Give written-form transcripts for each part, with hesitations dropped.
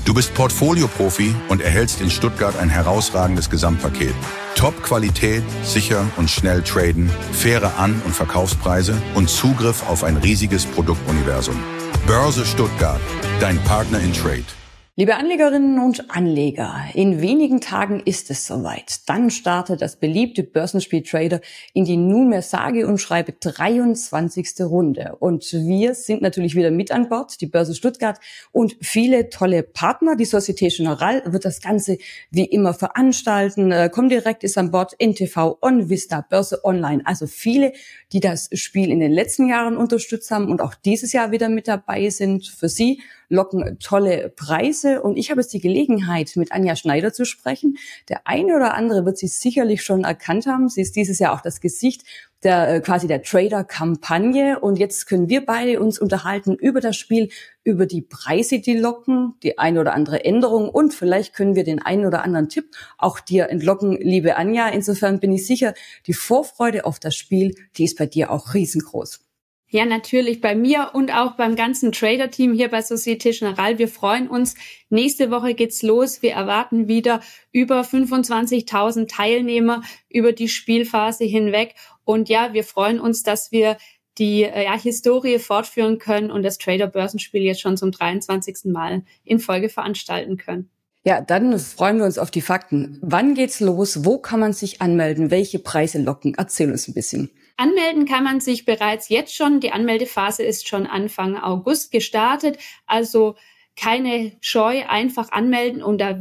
Du bist Portfolio-Profi und erhältst in Stuttgart ein herausragendes Gesamtpaket. Top-Qualität, sicher und schnell traden, faire An- und Verkaufspreise und Zugriff auf ein riesiges Produktuniversum. Börse Stuttgart, dein Partner in Trade. Liebe Anlegerinnen und Anleger, in wenigen Tagen ist es soweit. Dann startet das beliebte Börsenspiel Trader in die nunmehr sage und schreibe 23. Runde. Und wir sind natürlich wieder mit an Bord, die Börse Stuttgart und viele tolle Partner. Die Société Générale wird das Ganze wie immer veranstalten. Comdirect ist an Bord, NTV, OnVista, Börse Online. Also viele, die das Spiel in den letzten Jahren unterstützt haben und auch dieses Jahr wieder mit dabei sind. Für Sie locken tolle Preise und ich habe jetzt die Gelegenheit, mit Anja Schneider zu sprechen. Der eine oder andere wird sie sicherlich schon erkannt haben. Sie ist dieses Jahr auch das Gesicht der Trader-Kampagne und jetzt können wir beide uns unterhalten über das Spiel, über die Preise, die locken, die eine oder andere Änderung und vielleicht können wir den einen oder anderen Tipp auch dir entlocken, liebe Anja. Insofern bin ich sicher, die Vorfreude auf das Spiel, die ist bei dir auch riesengroß. Ja, natürlich bei mir und auch beim ganzen Trader-Team hier bei Société Générale. Wir freuen uns. Nächste Woche geht's los. Wir erwarten wieder über 25.000 Teilnehmer über die Spielphase hinweg. Und ja, wir freuen uns, dass wir die Historie fortführen können und das Trader-Börsenspiel jetzt schon zum 23. Mal in Folge veranstalten können. Ja, dann freuen wir uns auf die Fakten. Wann geht's los? Wo kann man sich anmelden? Welche Preise locken? Erzähl uns ein bisschen. Anmelden kann man sich bereits jetzt schon. Die Anmeldephase ist schon Anfang August gestartet. Also keine Scheu, einfach anmelden unter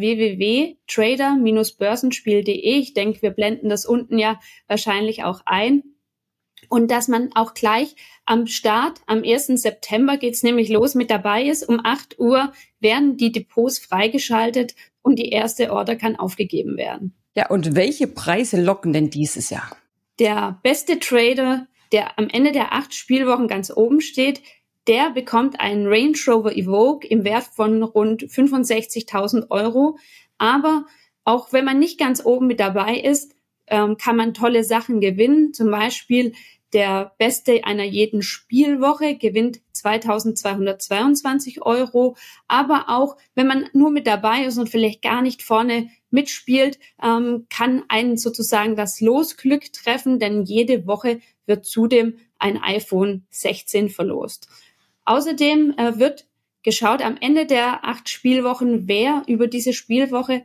www.trader-börsenspiel.de. Ich denke, wir blenden das unten ja wahrscheinlich auch ein. Und dass man auch gleich am Start, am 1. September geht's nämlich los, mit dabei ist. Um 8 Uhr werden die Depots freigeschaltet und die erste Order kann aufgegeben werden. Ja, und welche Preise locken denn dieses Jahr? Der beste Trader, der am Ende der 8 Spielwochen ganz oben steht, der bekommt einen Range Rover Evoque im Wert von rund 65.000 Euro. Aber auch wenn man nicht ganz oben mit dabei ist, kann man tolle Sachen gewinnen. Zum Beispiel der Beste einer jeden Spielwoche gewinnt 2.222 Euro. Aber auch wenn man nur mit dabei ist und vielleicht gar nicht vorne mitspielt, kann einen sozusagen das Losglück treffen, denn jede Woche wird zudem ein iPhone 16 verlost. Außerdem wird geschaut am Ende der 8 Spielwochen, wer über diese Spielzeit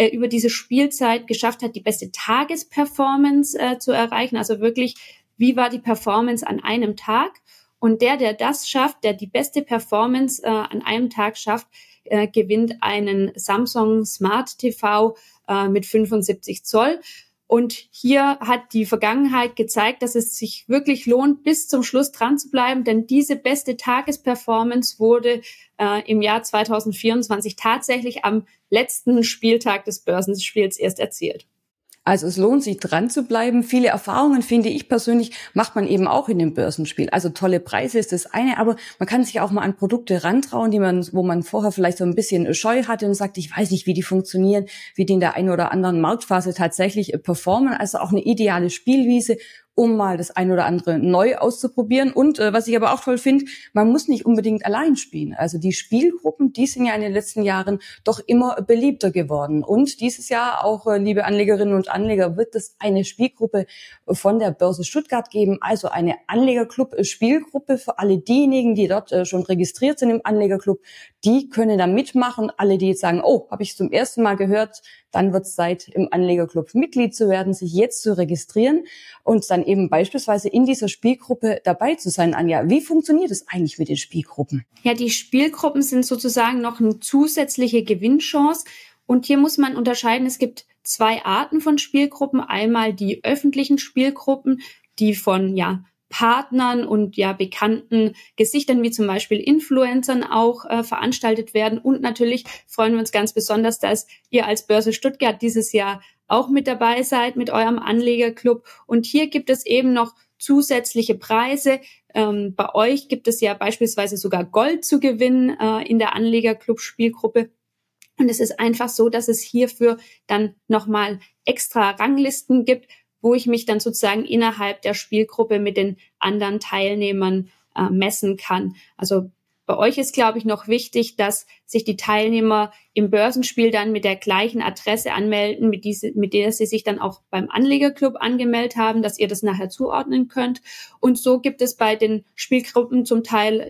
geschafft hat, die beste Tagesperformance zu erreichen. Also wirklich, wie war die Performance an einem Tag? Und der das schafft, der die beste Performance an einem Tag schafft, gewinnt einen Samsung Smart TV mit 75 Zoll. Und hier hat die Vergangenheit gezeigt, dass es sich wirklich lohnt, bis zum Schluss dran zu bleiben, denn diese beste Tagesperformance wurde im Jahr 2024 tatsächlich am letzten Spieltag des Börsenspiels erst erzielt. Also es lohnt sich dran zu bleiben. Viele Erfahrungen, finde ich persönlich, macht man eben auch in dem Börsenspiel. Also tolle Preise ist das eine, aber man kann sich auch mal an Produkte rantrauen, wo man vorher vielleicht so ein bisschen Scheu hatte und sagt, ich weiß nicht, wie die funktionieren, wie die in der einen oder anderen Marktphase tatsächlich performen. Also auch eine ideale Spielwiese, um mal das ein oder andere neu auszuprobieren. Und was ich aber auch toll finde, man muss nicht unbedingt allein spielen. Also die Spielgruppen, die sind ja in den letzten Jahren doch immer beliebter geworden. Und dieses Jahr auch, liebe Anlegerinnen und Anleger, wird es eine Spielgruppe von der Börse Stuttgart geben, also eine Anlegerclub-Spielgruppe für alle diejenigen, die dort schon registriert sind im Anlegerclub. Die können da mitmachen. Alle, die jetzt sagen, oh, habe ich zum ersten Mal gehört, dann wird es Zeit, im Anlegerclub Mitglied zu werden, sich jetzt zu registrieren und dann eben beispielsweise in dieser Spielgruppe dabei zu sein. Anja, wie funktioniert es eigentlich mit den Spielgruppen? Ja, die Spielgruppen sind sozusagen noch eine zusätzliche Gewinnchance. Und hier muss man unterscheiden, es gibt 2 Arten von Spielgruppen. Einmal die öffentlichen Spielgruppen, die von Partnern und bekannten Gesichtern wie zum Beispiel Influencern auch veranstaltet werden. Und natürlich freuen wir uns ganz besonders, dass ihr als Börse Stuttgart dieses Jahr auch mit dabei seid mit eurem Anlegerclub. Und hier gibt es eben noch zusätzliche Preise. Bei euch gibt es ja beispielsweise sogar Gold zu gewinnen in der Anlegerclub-Spielgruppe. Und es ist einfach so, dass es hierfür dann nochmal extra Ranglisten gibt, wo ich mich dann sozusagen innerhalb der Spielgruppe mit den anderen Teilnehmern messen kann. Also Bei euch ist, glaube ich, noch wichtig, dass sich die Teilnehmer im Börsenspiel dann mit der gleichen Adresse anmelden, mit der sie sich dann auch beim Anlegerclub angemeldet haben, dass ihr das nachher zuordnen könnt. Und so gibt es bei den Spielgruppen zum Teil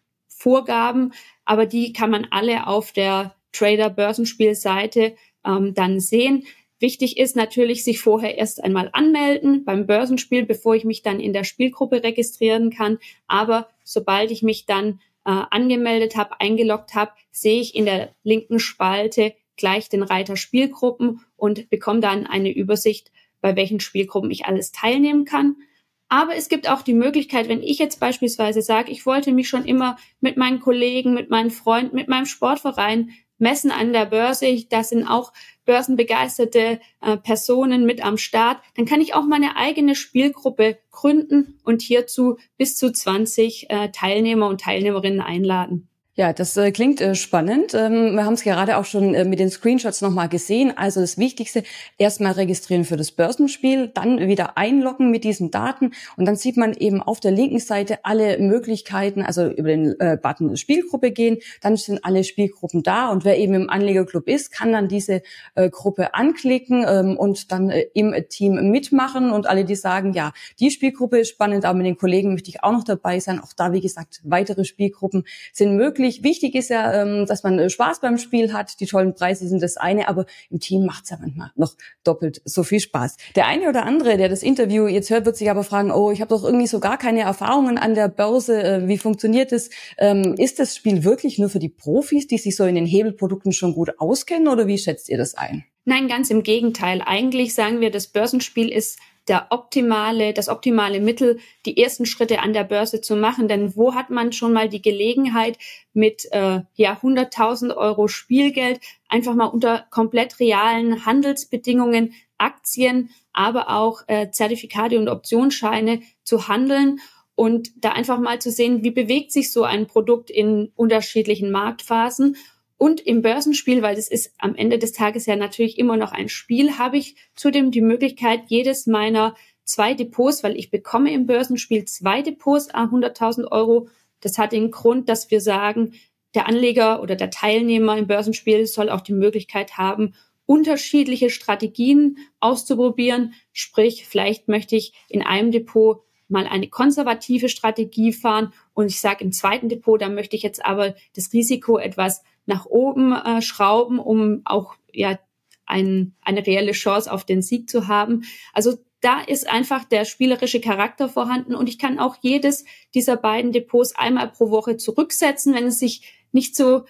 Vorgaben, aber die kann man alle auf der Trader-Börsenspielseite dann sehen. Wichtig ist natürlich, sich vorher erst einmal anmelden beim Börsenspiel, bevor ich mich dann in der Spielgruppe registrieren kann. Aber sobald ich mich dann angemeldet habe, eingeloggt habe, sehe ich in der linken Spalte gleich den Reiter Spielgruppen und bekomme dann eine Übersicht, bei welchen Spielgruppen ich alles teilnehmen kann. Aber es gibt auch die Möglichkeit, wenn ich jetzt beispielsweise sage, ich wollte mich schon immer mit meinen Kollegen, mit meinen Freunden, mit meinem Sportverein messen an der Börse, da sind auch börsenbegeisterte Personen mit am Start, dann kann ich auch meine eigene Spielgruppe gründen und hierzu bis zu 20 Teilnehmer und Teilnehmerinnen einladen. Ja, das klingt spannend. Wir haben es gerade auch schon mit den Screenshots nochmal gesehen. Also das Wichtigste, erstmal registrieren für das Börsenspiel, dann wieder einloggen mit diesen Daten und dann sieht man eben auf der linken Seite alle Möglichkeiten, also über den Button Spielgruppe gehen, dann sind alle Spielgruppen da und wer eben im Anlegerclub ist, kann dann diese Gruppe anklicken und dann im Team mitmachen und alle, die sagen, ja, die Spielgruppe ist spannend, aber mit den Kollegen möchte ich auch noch dabei sein. Auch da, wie gesagt, weitere Spielgruppen sind möglich. Wichtig ist ja, dass man Spaß beim Spiel hat. Die tollen Preise sind das eine, aber im Team macht es ja manchmal noch doppelt so viel Spaß. Der eine oder andere, der das Interview jetzt hört, wird sich aber fragen, ich habe doch irgendwie so gar keine Erfahrungen an der Börse. Wie funktioniert das? Ist das Spiel wirklich nur für die Profis, die sich so in den Hebelprodukten schon gut auskennen, oder wie schätzt ihr das ein? Nein, ganz im Gegenteil. Eigentlich sagen wir, das Börsenspiel ist das optimale Mittel, die ersten Schritte an der Börse zu machen. Denn wo hat man schon mal die Gelegenheit, mit 100.000 Euro Spielgeld einfach mal unter komplett realen Handelsbedingungen Aktien, aber auch Zertifikate und Optionsscheine zu handeln und da einfach mal zu sehen, wie bewegt sich so ein Produkt in unterschiedlichen Marktphasen. Und im Börsenspiel, weil das ist am Ende des Tages ja natürlich immer noch ein Spiel, habe ich zudem die Möglichkeit, jedes meiner 2 Depots, weil ich bekomme im Börsenspiel 2 Depots 100.000 Euro. Das hat den Grund, dass wir sagen, der Anleger oder der Teilnehmer im Börsenspiel soll auch die Möglichkeit haben, unterschiedliche Strategien auszuprobieren. Sprich, vielleicht möchte ich in einem Depot mal eine konservative Strategie fahren und ich sage im zweiten Depot, da möchte ich jetzt aber das Risiko etwas nach oben schrauben, um auch eine reelle Chance auf den Sieg zu haben. Also da ist einfach der spielerische Charakter vorhanden und ich kann auch jedes dieser beiden Depots einmal pro Woche zurücksetzen, wenn es sich nicht so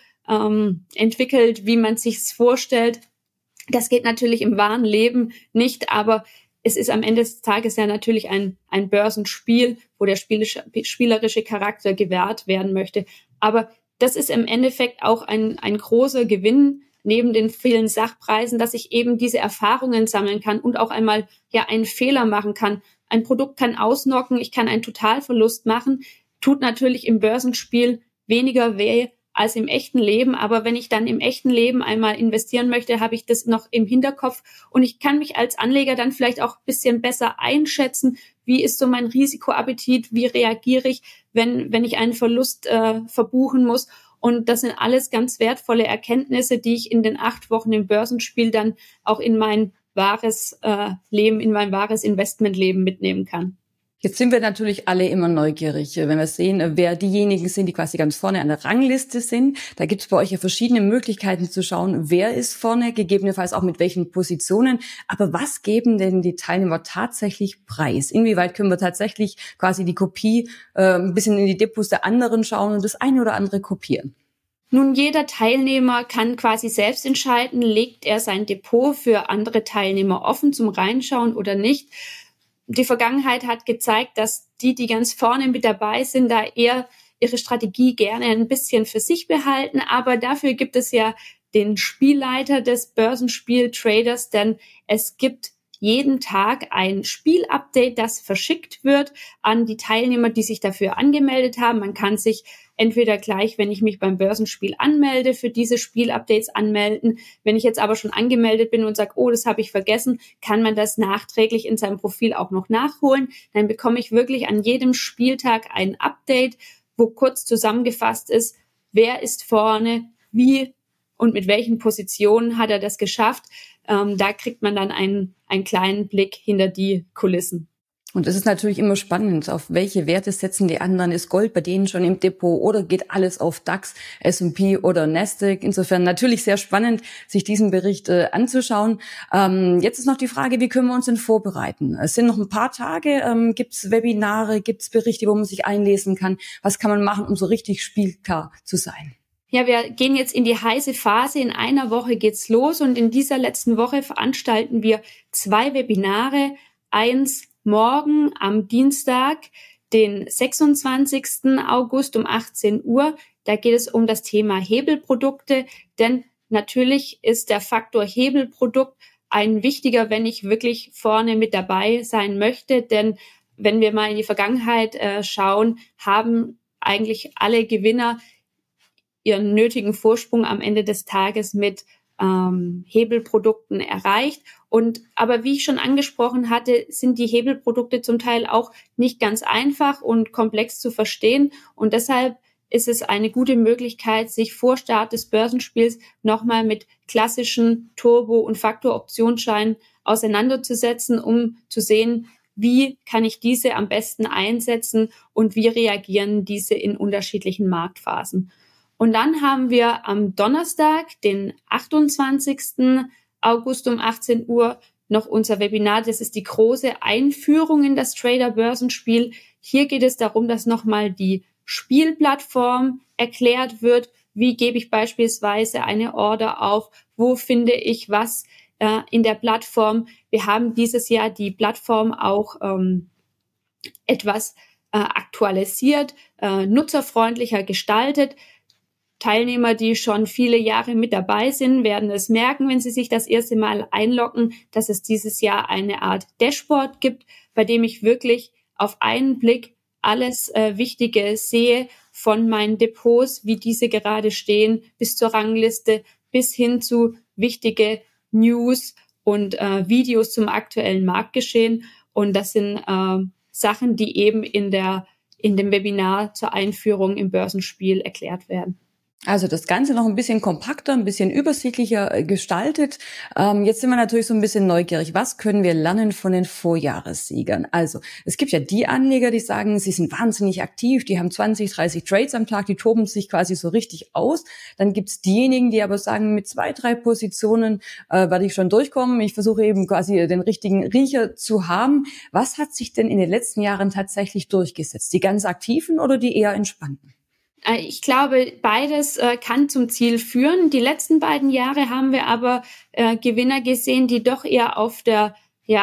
entwickelt, wie man sich's vorstellt. Das geht natürlich im wahren Leben nicht, aber es ist am Ende des Tages ja natürlich ein Börsenspiel, wo der spielerische Charakter gewahrt werden möchte. Aber das ist im Endeffekt auch ein großer Gewinn neben den vielen Sachpreisen, dass ich eben diese Erfahrungen sammeln kann und auch einmal einen Fehler machen kann. Ein Produkt kann ausnocken, ich kann einen Totalverlust machen, tut natürlich im Börsenspiel weniger weh als im echten Leben. Aber wenn ich dann im echten Leben einmal investieren möchte, habe ich das noch im Hinterkopf und ich kann mich als Anleger dann vielleicht auch ein bisschen besser einschätzen. Wie ist so mein Risikoappetit? Wie reagiere ich, wenn ich einen Verlust verbuchen muss? Und das sind alles ganz wertvolle Erkenntnisse, die ich in den 8 Wochen im Börsenspiel dann auch in mein wahres Leben, in mein wahres Investmentleben mitnehmen kann. Jetzt sind wir natürlich alle immer neugierig, wenn wir sehen, wer diejenigen sind, die quasi ganz vorne an der Rangliste sind. Da gibt es bei euch ja verschiedene Möglichkeiten zu schauen, wer ist vorne, gegebenenfalls auch mit welchen Positionen. Aber was geben denn die Teilnehmer tatsächlich preis? Inwieweit können wir tatsächlich quasi die Kopie ein bisschen in die Depots der anderen schauen und das eine oder andere kopieren? Nun, jeder Teilnehmer kann quasi selbst entscheiden, legt er sein Depot für andere Teilnehmer offen zum Reinschauen oder nicht. Die Vergangenheit hat gezeigt, dass die ganz vorne mit dabei sind, da eher ihre Strategie gerne ein bisschen für sich behalten. Aber dafür gibt es ja den Spielleiter des Börsenspiel-Traders, denn es gibt jeden Tag ein Spielupdate, das verschickt wird an die Teilnehmer, die sich dafür angemeldet haben. Man kann sich entweder gleich, wenn ich mich beim Börsenspiel anmelde, für diese Spielupdates anmelden. Wenn ich jetzt aber schon angemeldet bin und sage, das habe ich vergessen, kann man das nachträglich in seinem Profil auch noch nachholen. Dann bekomme ich wirklich an jedem Spieltag ein Update, wo kurz zusammengefasst ist, wer ist vorne, wie und mit welchen Positionen hat er das geschafft. Da kriegt man dann einen kleinen Blick hinter die Kulissen. Und es ist natürlich immer spannend, auf welche Werte setzen die anderen. Ist Gold bei denen schon im Depot oder geht alles auf DAX, S&P oder Nasdaq? Insofern natürlich sehr spannend, sich diesen Bericht anzuschauen. Jetzt ist noch die Frage, wie können wir uns denn vorbereiten? Es sind noch ein paar Tage. Gibt es Webinare, gibt es Berichte, wo man sich einlesen kann? Was kann man machen, um so richtig spielklar zu sein? Ja, wir gehen jetzt in die heiße Phase. In einer Woche geht's los und in dieser letzten Woche veranstalten wir 2 Webinare. Eins morgen am Dienstag, den 26. August um 18 Uhr. Da geht es um das Thema Hebelprodukte, denn natürlich ist der Faktor Hebelprodukt ein wichtiger, wenn ich wirklich vorne mit dabei sein möchte. Denn wenn wir mal in die Vergangenheit schauen, haben eigentlich alle Gewinner ihren nötigen Vorsprung am Ende des Tages mit Hebelprodukten erreicht. Aber wie ich schon angesprochen hatte, sind die Hebelprodukte zum Teil auch nicht ganz einfach und komplex zu verstehen. Und deshalb ist es eine gute Möglichkeit, sich vor Start des Börsenspiels nochmal mit klassischen Turbo- und Faktor-Optionsscheinen auseinanderzusetzen, um zu sehen, wie kann ich diese am besten einsetzen und wie reagieren diese in unterschiedlichen Marktphasen. Und dann haben wir am Donnerstag, den 28. August um 18 Uhr, noch unser Webinar. Das ist die große Einführung in das Trader-Börsenspiel. Hier geht es darum, dass nochmal die Spielplattform erklärt wird. Wie gebe ich beispielsweise eine Order auf? Wo finde ich was in der Plattform? Wir haben dieses Jahr die Plattform auch etwas aktualisiert, nutzerfreundlicher gestaltet. Teilnehmer, die schon viele Jahre mit dabei sind, werden es merken, wenn sie sich das erste Mal einloggen, dass es dieses Jahr eine Art Dashboard gibt, bei dem ich wirklich auf einen Blick alles Wichtige sehe, von meinen Depots, wie diese gerade stehen, bis zur Rangliste, bis hin zu wichtige News und Videos zum aktuellen Marktgeschehen. Und das sind Sachen, die eben in dem Webinar zur Einführung im Börsenspiel erklärt werden. Also das Ganze noch ein bisschen kompakter, ein bisschen übersichtlicher gestaltet. Jetzt sind wir natürlich so ein bisschen neugierig. Was können wir lernen von den Vorjahressiegern? Also es gibt ja die Anleger, die sagen, sie sind wahnsinnig aktiv, die haben 20, 30 Trades am Tag, die toben sich quasi so richtig aus. Dann gibt's diejenigen, die aber sagen, mit 2, 3 Positionen werde ich schon durchkommen. Ich versuche eben quasi den richtigen Riecher zu haben. Was hat sich denn in den letzten Jahren tatsächlich durchgesetzt? Die ganz Aktiven oder die eher entspannten? Ich glaube, beides kann zum Ziel führen. Die letzten beiden Jahre haben wir aber Gewinner gesehen, die doch eher auf der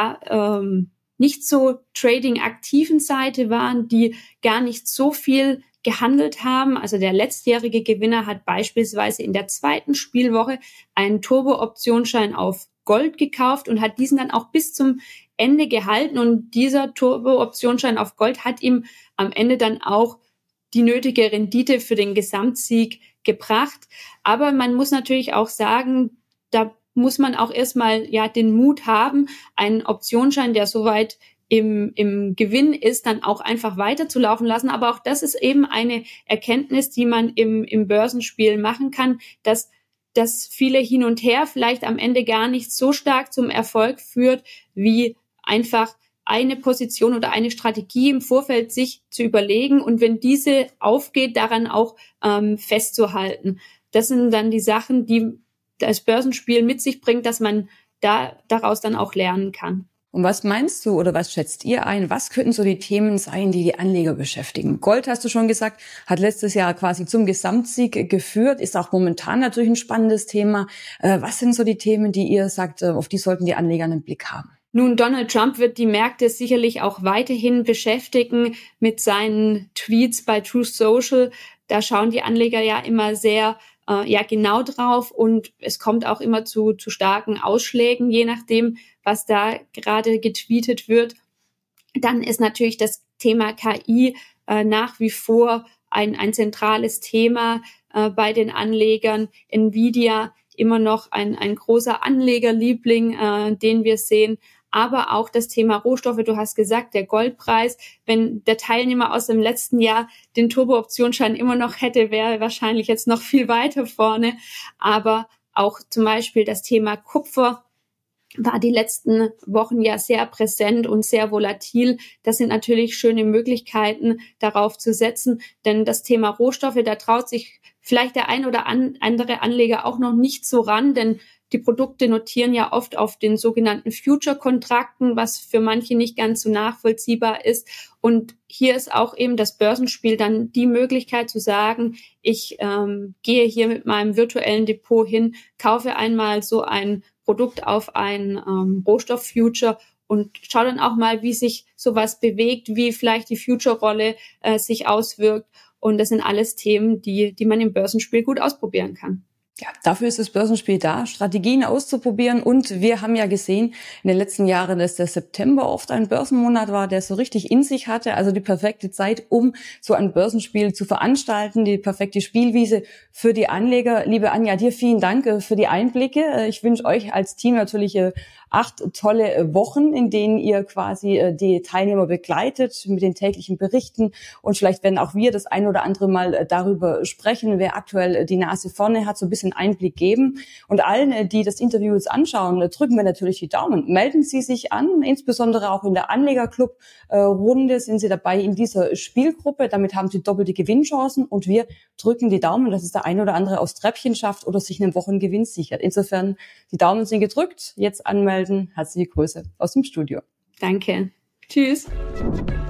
nicht so trading-aktiven Seite waren, die gar nicht so viel gehandelt haben. Also der letztjährige Gewinner hat beispielsweise in der 2. Spielwoche einen Turbo-Optionsschein auf Gold gekauft und hat diesen dann auch bis zum Ende gehalten. Und dieser Turbo-Optionsschein auf Gold hat ihm am Ende dann auch die nötige Rendite für den Gesamtsieg gebracht. Aber man muss natürlich auch sagen, da muss man auch erstmal den Mut haben, einen Optionsschein, der soweit im Gewinn ist, dann auch einfach weiterzulaufen lassen. Aber auch das ist eben eine Erkenntnis, die man im Börsenspiel machen kann, dass viele hin und her vielleicht am Ende gar nicht so stark zum Erfolg führt, wie einfach eine Position oder eine Strategie im Vorfeld sich zu überlegen und wenn diese aufgeht, daran auch festzuhalten. Das sind dann die Sachen, die das Börsenspiel mit sich bringt, dass man daraus dann auch lernen kann. Und was meinst du oder was schätzt ihr ein? Was könnten so die Themen sein, die die Anleger beschäftigen? Gold, hast du schon gesagt, hat letztes Jahr quasi zum Gesamtsieg geführt, ist auch momentan natürlich ein spannendes Thema. Was sind so die Themen, die ihr sagt, auf die sollten die Anleger einen Blick haben? Nun, Donald Trump wird die Märkte sicherlich auch weiterhin beschäftigen mit seinen Tweets bei Truth Social. Da schauen die Anleger ja immer sehr genau drauf und es kommt auch immer zu starken Ausschlägen, je nachdem, was da gerade getweetet wird. Dann ist natürlich das Thema KI nach wie vor ein zentrales Thema bei den Anlegern. Nvidia immer noch ein großer Anlegerliebling, den wir sehen. aber auch das Thema Rohstoffe. Du hast gesagt, der Goldpreis, wenn der Teilnehmer aus dem letzten Jahr den Turbo-Optionsschein immer noch hätte, wäre er wahrscheinlich jetzt noch viel weiter vorne. Aber auch zum Beispiel das Thema Kupfer war die letzten Wochen ja sehr präsent und sehr volatil. Das sind natürlich schöne Möglichkeiten, darauf zu setzen, denn das Thema Rohstoffe, da traut sich vielleicht der ein oder andere Anleger auch noch nicht so ran, denn die Produkte notieren ja oft auf den sogenannten Future-Kontrakten, was für manche nicht ganz so nachvollziehbar ist. Und hier ist auch eben das Börsenspiel dann die Möglichkeit zu sagen, ich gehe hier mit meinem virtuellen Depot hin, kaufe einmal so ein Produkt auf ein Rohstoff-Future und schau dann auch mal, wie sich sowas bewegt, wie vielleicht die Future-Rolle sich auswirkt. Und das sind alles Themen, die man im Börsenspiel gut ausprobieren kann. Ja, dafür ist das Börsenspiel da, Strategien auszuprobieren. Und wir haben ja gesehen in den letzten Jahren, dass der September oft ein Börsenmonat war, der so richtig in sich hatte. Also die perfekte Zeit, um so ein Börsenspiel zu veranstalten, die perfekte Spielwiese für die Anleger. Liebe Anja, dir vielen Dank für die Einblicke. Ich wünsche euch als Team natürlich 8 tolle Wochen, in denen ihr quasi die Teilnehmer begleitet mit den täglichen Berichten. Und vielleicht werden auch wir das ein oder andere Mal darüber sprechen, wer aktuell die Nase vorne hat, so ein bisschen Einblick geben. Und allen, die das Interview jetzt anschauen, drücken wir natürlich die Daumen. Melden Sie sich an, insbesondere auch in der Anlegerclub-Runde sind Sie dabei in dieser Spielgruppe. Damit haben Sie doppelte Gewinnchancen und wir drücken die Daumen, dass es der ein oder andere aufs Treppchen schafft oder sich einen Wochengewinn sichert. Insofern, die Daumen sind gedrückt. Jetzt anmelden. Herzliche Grüße aus dem Studio. Danke. Tschüss.